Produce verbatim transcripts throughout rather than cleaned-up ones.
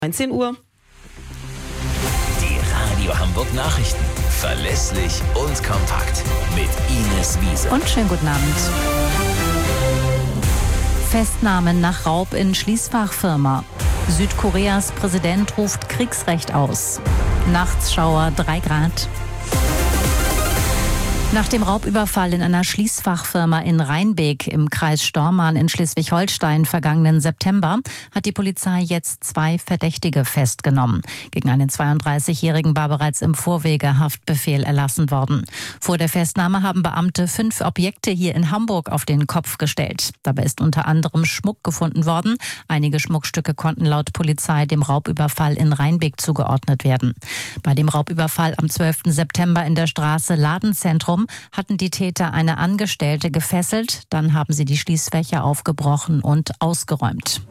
neunzehn Uhr. Die Radio Hamburg Nachrichten. Verlässlich und kompakt. Mit Ines Wiese. Und schönen guten Abend. Festnahmen nach Raub in Schließfachfirma. Südkoreas Präsident ruft Kriegsrecht aus. Nachts Schauer drei Grad. Nach dem Raubüberfall in einer Schließfachfirma in Rheinbeek im Kreis Stormarn in Schleswig-Holstein vergangenen September hat die Polizei jetzt zwei Verdächtige festgenommen. Gegen einen zweiunddreißigjährigen war bereits im Vorwege Haftbefehl erlassen worden. Vor der Festnahme haben Beamte fünf Objekte hier in Hamburg auf den Kopf gestellt. Dabei ist unter anderem Schmuck gefunden worden. Einige Schmuckstücke konnten laut Polizei dem Raubüberfall in Rheinbeek zugeordnet werden. Bei dem Raubüberfall am zwölften September in der Straße Ladenzentrum hatten die Täter eine Angestellte gefesselt, dann haben sie die Schließfächer aufgebrochen und ausgeräumt.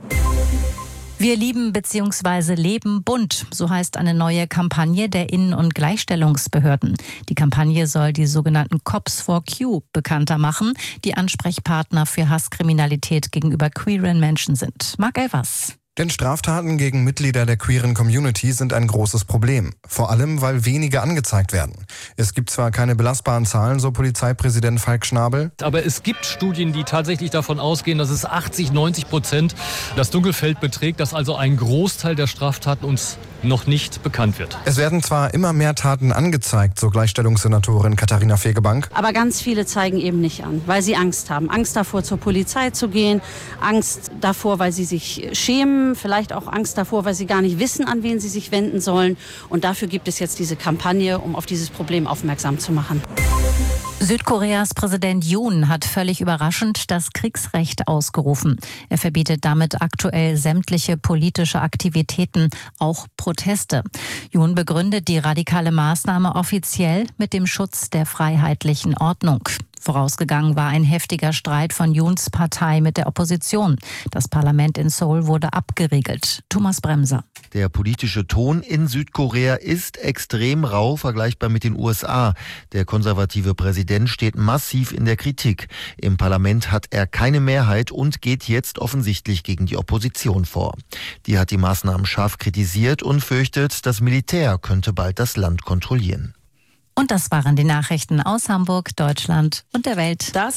Wir lieben bzw. leben bunt, so heißt eine neue Kampagne der Innen- und Gleichstellungsbehörden. Die Kampagne soll die sogenannten Cops for Q bekannter machen, die Ansprechpartner für Hasskriminalität gegenüber queeren Menschen sind. Marc Elvers. Denn Straftaten gegen Mitglieder der queeren Community sind ein großes Problem. Vor allem, weil wenige angezeigt werden. Es gibt zwar keine belastbaren Zahlen, so Polizeipräsident Falk Schnabel. Aber es gibt Studien, die tatsächlich davon ausgehen, dass es achtzig, neunzig Prozent das Dunkelfeld beträgt, dass also ein Großteil der Straftaten uns noch nicht bekannt wird. Es werden zwar immer mehr Taten angezeigt, so Gleichstellungssenatorin Katharina Fegebank. Aber ganz viele zeigen eben nicht an, weil sie Angst haben. Angst davor, zur Polizei zu gehen, Angst davor, weil sie sich schämen, vielleicht auch Angst davor, weil sie gar nicht wissen, an wen sie sich wenden sollen. Und dafür gibt es jetzt diese Kampagne, um auf dieses Problem aufmerksam zu machen. Südkoreas Präsident Yoon hat völlig überraschend das Kriegsrecht ausgerufen. Er verbietet damit aktuell sämtliche politische Aktivitäten, auch Proteste. Yoon begründet die radikale Maßnahme offiziell mit dem Schutz der freiheitlichen Ordnung. Vorausgegangen war ein heftiger Streit von Yoons Partei mit der Opposition. Das Parlament in Seoul wurde abgeriegelt. Thomas Bremser. Der politische Ton in Südkorea ist extrem rau, vergleichbar mit den U S A. Der konservative Präsident steht massiv in der Kritik. Im Parlament hat er keine Mehrheit und geht jetzt offensichtlich gegen die Opposition vor. Die hat die Maßnahmen scharf kritisiert und fürchtet, das Militär könnte bald das Land kontrollieren. Und das waren die Nachrichten aus Hamburg, Deutschland und der Welt. Das